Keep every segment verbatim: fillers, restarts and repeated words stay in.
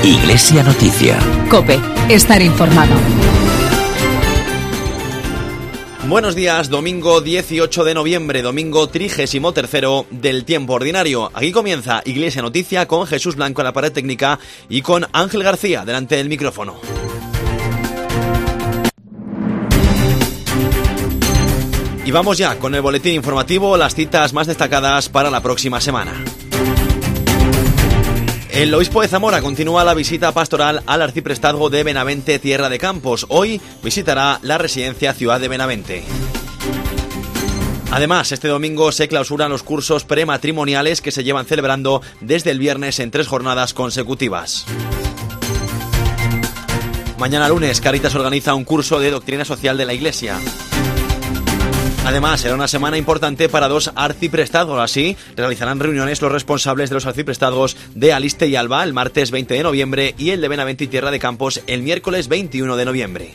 Iglesia Noticia. COPE. Estar informado. Buenos días, domingo dieciocho de noviembre, domingo trigésimo tercero del tiempo ordinario. Aquí comienza Iglesia Noticia con Jesús Blanco en la pared técnica y con Ángel García delante del micrófono. Y vamos ya con el boletín informativo, las citas más destacadas para la próxima semana. El obispo de Zamora continúa la visita pastoral al arciprestazgo de Benavente, Tierra de Campos. Hoy visitará la residencia Ciudad de Benavente. Además, este domingo se clausuran los cursos prematrimoniales que se llevan celebrando desde el viernes en tres jornadas consecutivas. Mañana lunes, Cáritas organiza un curso de doctrina social de la Iglesia. Además, será una semana importante para dos arciprestazgos. Así, realizarán reuniones los responsables de los arciprestazgos de Aliste y Alba el martes veinte de noviembre y el de Benavente y Tierra de Campos el miércoles veintiuno de noviembre.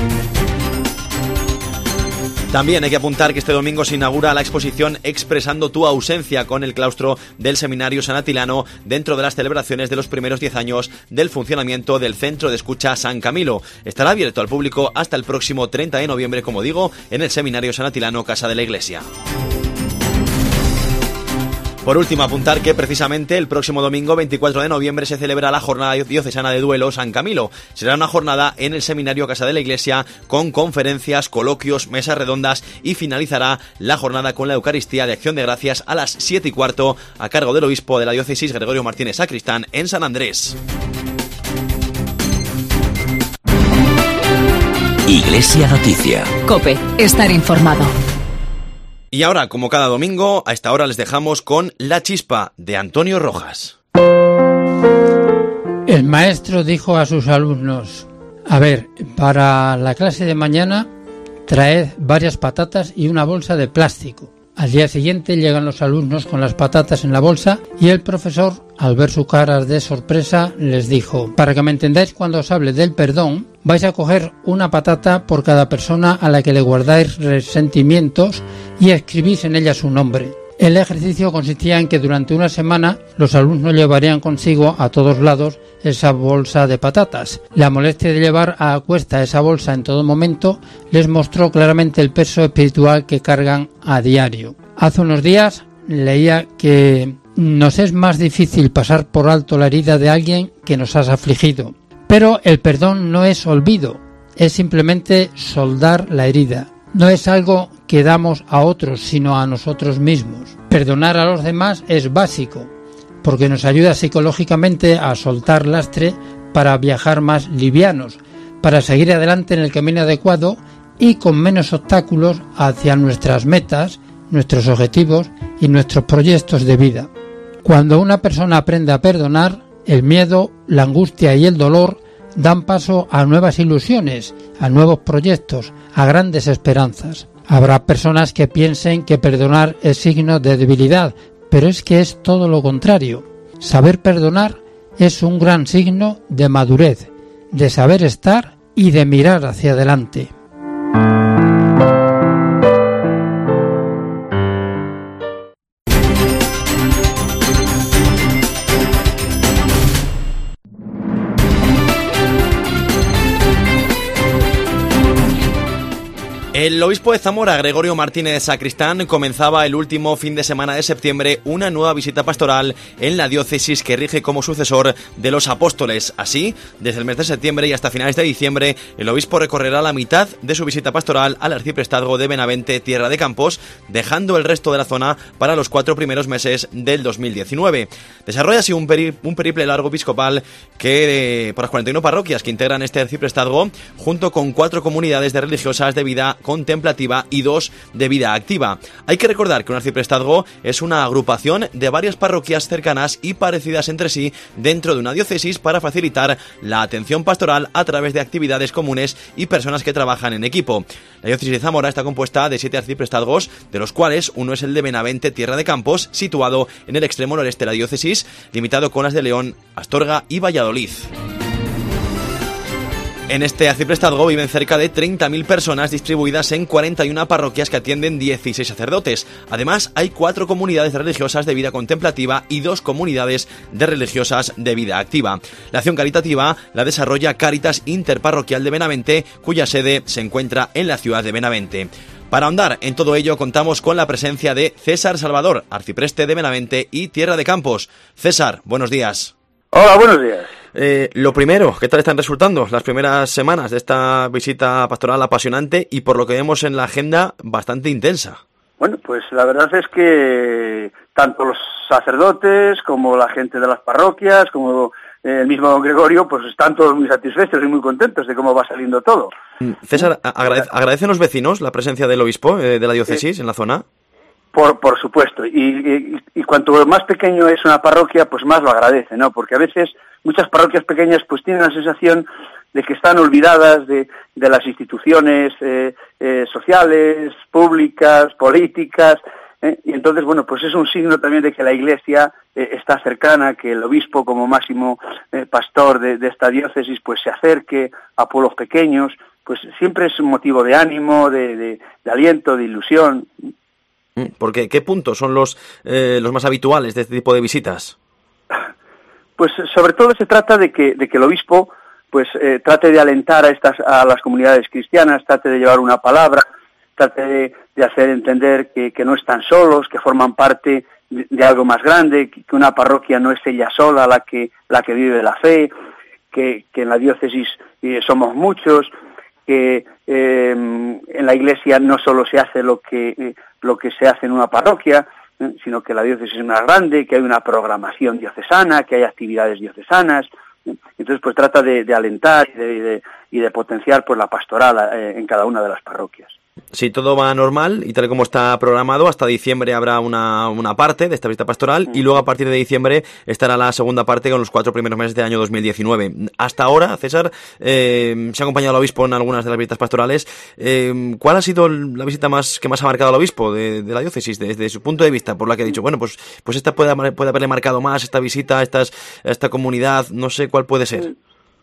También hay que apuntar que este domingo se inaugura la exposición Expresando tu ausencia con el claustro del Seminario San Atilano dentro de las celebraciones de los primeros diez años del funcionamiento del Centro de Escucha San Camilo. Estará abierto al público hasta el próximo treinta de noviembre, como digo, en el Seminario San Atilano, Casa de la Iglesia. Por último, apuntar que precisamente el próximo domingo veinticuatro de noviembre se celebra la Jornada Diocesana de Duelo San Camilo. Será una jornada en el Seminario Casa de la Iglesia con conferencias, coloquios, mesas redondas y finalizará la jornada con la Eucaristía de Acción de Gracias a las siete y cuarto a cargo del obispo de la diócesis Gregorio Martínez Sacristán en San Andrés. Iglesia Noticia. COPE. Estar informado. Y ahora, como cada domingo, a esta hora les dejamos con La Chispa de Antonio Rojas. El maestro dijo a sus alumnos: a ver, para la clase de mañana traed varias patatas y una bolsa de plástico. Al día siguiente llegan los alumnos con las patatas en la bolsa y el profesor, al ver su cara de sorpresa, les dijo: para que me entendáis cuando os hable del perdón, vais a coger una patata por cada persona a la que le guardáis resentimientos y escribís en ella su nombre. El ejercicio consistía en que durante una semana los alumnos llevarían consigo a todos lados esa bolsa de patatas. La molestia de llevar a cuesta esa bolsa en todo momento les mostró claramente el peso espiritual que cargan a diario. Hace unos días leía que nos es más difícil pasar por alto la herida de alguien que nos has afligido. Pero el perdón no es olvido, es simplemente soldar la herida. No es algo que damos a otros, sino a nosotros mismos. Perdonar a los demás es básico, porque nos ayuda psicológicamente a soltar lastre para viajar más livianos, para seguir adelante en el camino adecuado y con menos obstáculos hacia nuestras metas, nuestros objetivos y nuestros proyectos de vida. Cuando una persona aprende a perdonar, el miedo, la angustia y el dolor dan paso a nuevas ilusiones, a nuevos proyectos, a grandes esperanzas. Habrá personas que piensen que perdonar es signo de debilidad, pero es que es todo lo contrario. Saber perdonar es un gran signo de madurez, de saber estar y de mirar hacia adelante. El obispo de Zamora, Gregorio Martínez Sacristán, comenzaba el último fin de semana de septiembre una nueva visita pastoral en la diócesis que rige como sucesor de los apóstoles. Así, desde el mes de septiembre y hasta finales de diciembre, el obispo recorrerá la mitad de su visita pastoral al arciprestazgo de Benavente, Tierra de Campos, dejando el resto de la zona para los cuatro primeros meses del dos mil diecinueve. Desarrolla así un, peri- un periple largo episcopal que, eh, por las cuarenta y una parroquias que integran este arciprestazgo, junto con cuatro comunidades de religiosas de vida contemplativa y dos de vida activa. Hay que recordar que un arciprestazgo es una agrupación de varias parroquias cercanas y parecidas entre sí dentro de una diócesis para facilitar la atención pastoral a través de actividades comunes y personas que trabajan en equipo. La diócesis de Zamora está compuesta de siete arciprestazgos, de los cuales uno es el de Benavente, Tierra de Campos, situado en el extremo noreste de la diócesis, limitado con las de León, Astorga y Valladolid. En este arciprestazgo viven cerca de treinta mil personas distribuidas en cuarenta y una parroquias que atienden dieciséis sacerdotes. Además, hay cuatro comunidades religiosas de vida contemplativa y dos comunidades de religiosas de vida activa. La acción caritativa la desarrolla Cáritas Interparroquial de Benavente, cuya sede se encuentra en la ciudad de Benavente. Para ahondar en todo ello contamos con la presencia de César Salvador, arcipreste de Benavente y Tierra de Campos. César, buenos días. Hola, buenos días. Eh, lo primero, ¿qué tal están resultando las primeras semanas de esta visita pastoral apasionante y, por lo que vemos en la agenda, bastante intensa? Bueno, pues la verdad es que tanto los sacerdotes como la gente de las parroquias, como el mismo don Gregorio, pues están todos muy satisfechos y muy contentos de cómo va saliendo todo. César, agradece, ¿agradecen los vecinos la presencia del obispo eh, de la diócesis sí. en la zona? Por, por supuesto, y, y, y cuanto más pequeño es una parroquia, pues más lo agradece, ¿no? Porque a veces muchas parroquias pequeñas pues tienen la sensación de que están olvidadas de, de las instituciones eh, eh, sociales, públicas, políticas, ¿eh? Y entonces, bueno, pues es un signo también de que la Iglesia eh, está cercana, que el obispo como máximo eh, pastor de, de esta diócesis pues se acerque a pueblos pequeños, pues siempre es un motivo de ánimo, de, de, de aliento, de ilusión. Porque, ¿qué puntos son los, eh, los más habituales de este tipo de visitas? Pues sobre todo se trata de que, de que el obispo pues eh, trate de alentar a estas a las comunidades cristianas, trate de llevar una palabra, trate de, de hacer entender que, que no están solos, que forman parte de, de algo más grande, que, que una parroquia no es ella sola la que la que vive la fe, que, que en la diócesis eh, somos muchos, que eh, en la Iglesia no solo se hace lo que eh, lo que se hace en una parroquia, eh, sino que la diócesis es más grande, que hay una programación diocesana, que hay actividades diocesanas. Eh, entonces, pues trata de, de alentar y de, de, y de potenciar pues la pastoral eh, en cada una de las parroquias. Si todo va normal y tal como está programado, hasta diciembre habrá una, una parte de esta visita pastoral y luego a partir de diciembre estará la segunda parte con los cuatro primeros meses del año dos mil diecinueve. Hasta ahora, César, eh, se ha acompañado al obispo en algunas de las visitas pastorales. Eh, ¿Cuál ha sido la visita más que más ha marcado al obispo de, de la diócesis, desde su punto de vista, por la que ha dicho, bueno, pues pues esta puede, puede haberle marcado más, esta visita a, estas, a esta comunidad, no sé cuál puede ser?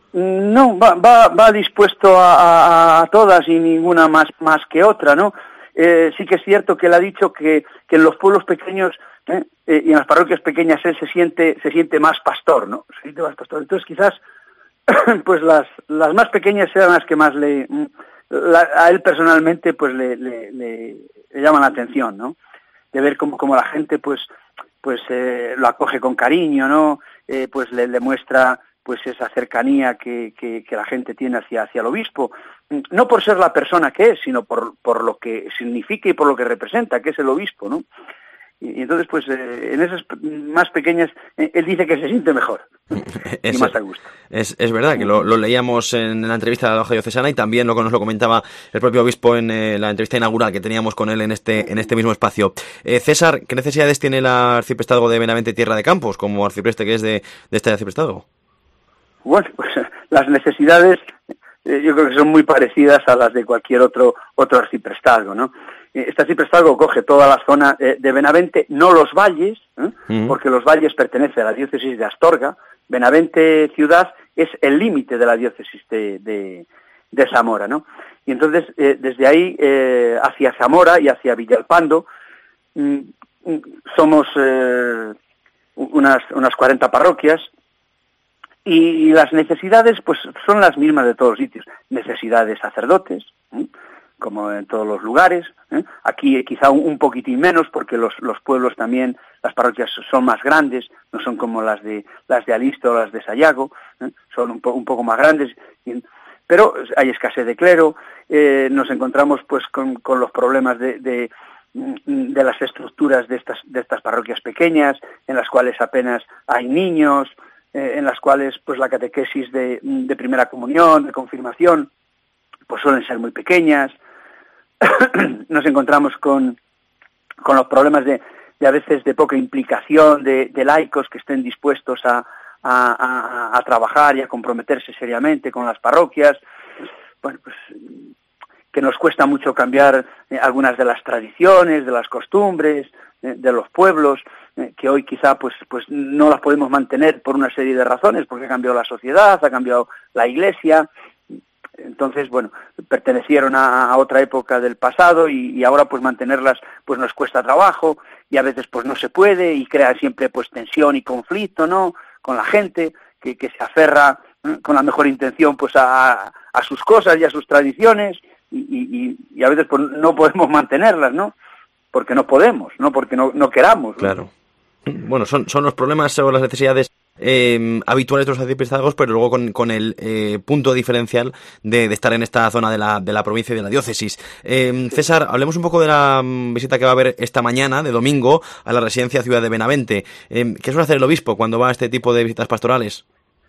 No, va, va, va dispuesto a, a, a todas y ninguna más, más que otra, ¿no? Eh, sí que es cierto que él ha dicho que, que en los pueblos pequeños ¿eh? Eh, y en las parroquias pequeñas él se siente, se siente más pastor, ¿no? Se siente más pastor. Entonces quizás pues las, las más pequeñas sean las que más le, la, a él personalmente pues le, le, le, le llaman la atención, ¿no? De ver cómo, cómo la gente pues, pues eh, lo acoge con cariño, ¿no? Eh, pues le, le muestra pues esa cercanía que, que, que la gente tiene hacia, hacia el obispo, no por ser la persona que es, sino por, por lo que significa y por lo que representa, que es el obispo, ¿no? Y, y entonces, pues, eh, en esas más pequeñas, eh, él dice que se siente mejor y es, más a gusto. Es, es verdad que lo, lo leíamos en la entrevista de la Hoja Diocesana y también lo que nos lo comentaba el propio obispo en eh, la entrevista inaugural que teníamos con él en este, en este mismo espacio. Eh, César, ¿qué necesidades tiene el arciprestazgo de Benavente Tierra de Campos como arcipreste que es de, de este arciprestazgo? Bueno, pues las necesidades eh, yo creo que son muy parecidas a las de cualquier otro otro arciprestazgo, ¿no? Este arciprestazgo coge toda la zona eh, de Benavente, no los valles, ¿eh? Uh-huh. Porque los valles pertenecen a la diócesis de Astorga. Benavente ciudad es el límite de la diócesis de, de, de Zamora, ¿no? Y entonces eh, desde ahí eh, hacia Zamora y hacia Villalpando mm, somos eh, unas unas cuarenta parroquias. Y las necesidades pues son las mismas de todos los sitios. Necesidad de sacerdotes, ¿eh? Como en todos los lugares. ¿eh? Aquí quizá un, un poquitín menos porque los, los pueblos también, las parroquias son más grandes, no son como las de las de Alisto o las de Sayago, ¿eh? Son un, po, un poco más grandes. Pero hay escasez de clero, eh, nos encontramos pues con, con los problemas de, de, de las estructuras de estas, de estas parroquias pequeñas, en las cuales apenas hay niños, en las cuales pues la catequesis de, de primera comunión, de confirmación, pues suelen ser muy pequeñas. Nos encontramos con, con los problemas de, de a veces de poca implicación de, de laicos que estén dispuestos a, a, a, a trabajar y a comprometerse seriamente con las parroquias. Bueno, pues que nos cuesta mucho cambiar eh, algunas de las tradiciones, de las costumbres, eh, de los pueblos, eh, que hoy quizá pues pues no las podemos mantener por una serie de razones, porque ha cambiado la sociedad, ha cambiado la Iglesia, entonces, bueno, pertenecieron a, a otra época del pasado y, y ahora pues mantenerlas pues nos cuesta trabajo y a veces pues no se puede y crea siempre pues tensión y conflicto, ¿no?, con la gente que, que se aferra ¿eh? con la mejor intención pues a, a sus cosas y a sus tradiciones y, y, y a veces pues no podemos mantenerlas, ¿no?, porque no podemos, no porque no, no queramos, ¿no? Claro. Bueno, son, son los problemas o las necesidades eh, habituales de los arciprestazgos, pero luego con, con el eh, punto diferencial de, de estar en esta zona de la, de la provincia y de la diócesis. Eh, César, hablemos un poco de la um, visita que va a haber esta mañana, de domingo, a la residencia Ciudad de Benavente. Eh, ¿Qué suele hacer el obispo cuando va a este tipo de visitas pastorales?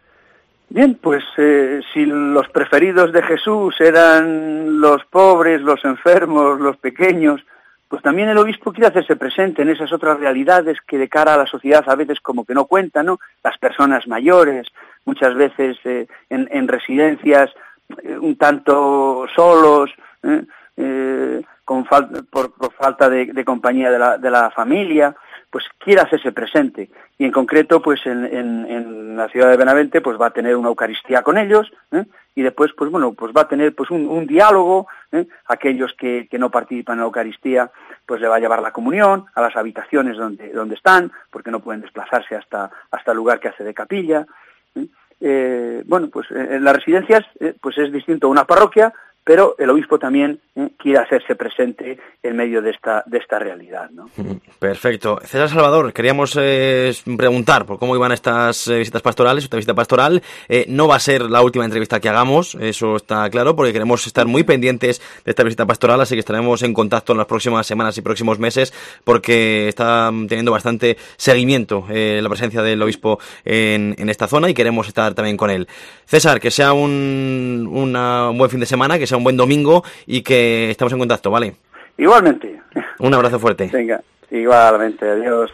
Bien, pues eh, si los preferidos de Jesús eran los pobres, los enfermos, los pequeños, pues también el obispo quiere hacerse presente en esas otras realidades que de cara a la sociedad a veces como que no cuentan, ¿no? Las personas mayores, muchas veces eh, en, en residencias eh, un tanto solos, eh, eh, con fal- por, por falta de, de compañía de la, de la familia, pues quiere hacerse presente. Y en concreto, pues en, en, en la ciudad de Benavente, pues va a tener una Eucaristía con ellos, ¿eh? Y después, pues bueno, pues va a tener pues un, un diálogo, ¿eh? Aquellos que, que no participan en la Eucaristía, pues le va a llevar la comunión a las habitaciones donde, donde están, porque no pueden desplazarse hasta, hasta el lugar que hace de capilla. ¿eh? Eh, bueno, pues en las residencias, eh, pues es distinto a una parroquia, pero el obispo también eh, quiere hacerse presente en medio de esta de esta realidad, ¿no? Perfecto. César Salvador, queríamos eh, preguntar por cómo iban estas eh, visitas pastorales, esta visita pastoral. Eh, no va a ser la última entrevista que hagamos, eso está claro, porque queremos estar muy pendientes de esta visita pastoral, así que estaremos en contacto en las próximas semanas y próximos meses, porque está teniendo bastante seguimiento eh, la presencia del obispo en, en esta zona y queremos estar también con él. César, que sea un, una, un buen fin de semana, que sea un buen domingo y que estamos en contacto, ¿vale? Igualmente. Un abrazo fuerte. Venga, igualmente, adiós.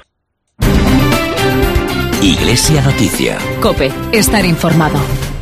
Iglesia Noticia. COPE, estar informado.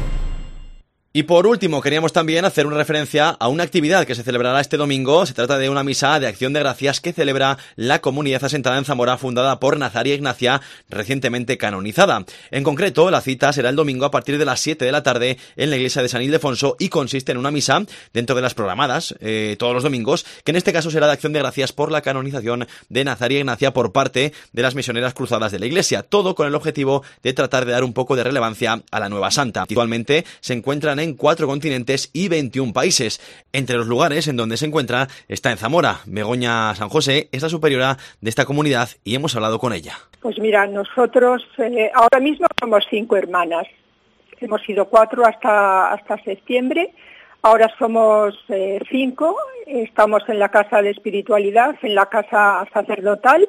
Y por último, queríamos también hacer una referencia a una actividad que se celebrará este domingo. Se trata de una misa de acción de gracias que celebra la comunidad asentada en Zamora, fundada por Nazaria Ignacia, recientemente canonizada. En concreto, la cita será el domingo a partir de las siete de la tarde en la iglesia de San Ildefonso y consiste en una misa dentro de las programadas eh, todos los domingos, que en este caso será de acción de gracias por la canonización de Nazaria Ignacia por parte de las misioneras cruzadas de la iglesia. Todo con el objetivo de tratar de dar un poco de relevancia a la nueva santa. Actualmente se encuentran en en cuatro continentes y veintiún países. Entre los lugares en donde se encuentra está en Zamora. Begoña San José es la superiora de esta comunidad y hemos hablado con ella. Pues mira, nosotros eh, ahora mismo somos cinco hermanas. Hemos sido cuatro hasta, hasta septiembre. Ahora somos eh, cinco. Estamos en la casa de espiritualidad, en la casa sacerdotal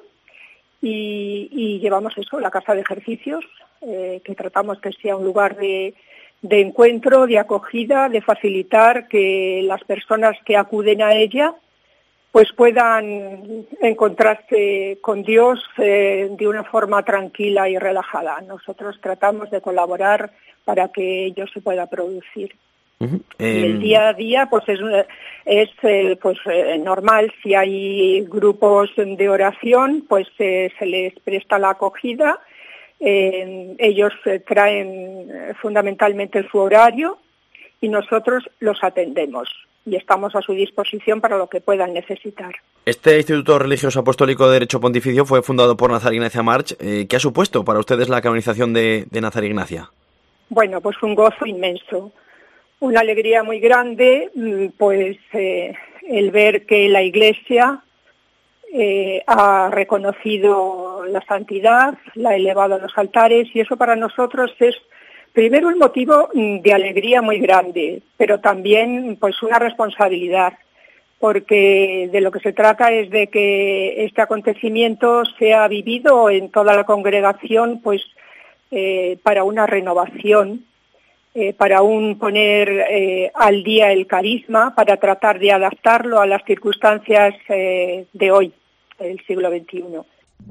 y, y llevamos eso, la casa de ejercicios, eh, que tratamos que sea un lugar de de encuentro, de acogida, de facilitar que las personas que acuden a ella pues puedan encontrarse con Dios eh, de una forma tranquila y relajada. Nosotros tratamos de colaborar para que ello se pueda producir. Uh-huh. Eh... Y el día a día pues es, es eh, pues eh, normal, si hay grupos de oración pues eh, se les presta la acogida. Eh, ellos eh, traen eh, fundamentalmente su horario y nosotros los atendemos y estamos a su disposición para lo que puedan necesitar. Este Instituto Religioso Apostólico de Derecho Pontificio fue fundado por Nazaria Ignacia March. Eh, ¿Qué ha supuesto para ustedes la canonización de, de Nazaria Ignacia? Bueno, pues un gozo inmenso, una alegría muy grande, pues eh, el ver que la Iglesia Eh, ha reconocido la santidad, la ha elevado a los altares y eso para nosotros es primero un motivo de alegría muy grande, pero también pues una responsabilidad, porque de lo que se trata es de que este acontecimiento sea vivido en toda la congregación pues eh, para una renovación, eh, para un poner eh, al día el carisma, para tratar de adaptarlo a las circunstancias eh, de hoy, el siglo veintiuno.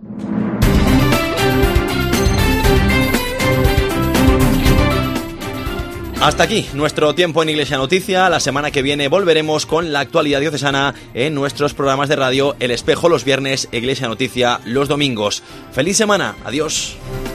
Hasta aquí nuestro tiempo en Iglesia Noticia. La semana que viene volveremos con la actualidad diocesana en nuestros programas de radio El Espejo los viernes, Iglesia Noticia los domingos. ¡Feliz semana! ¡Adiós!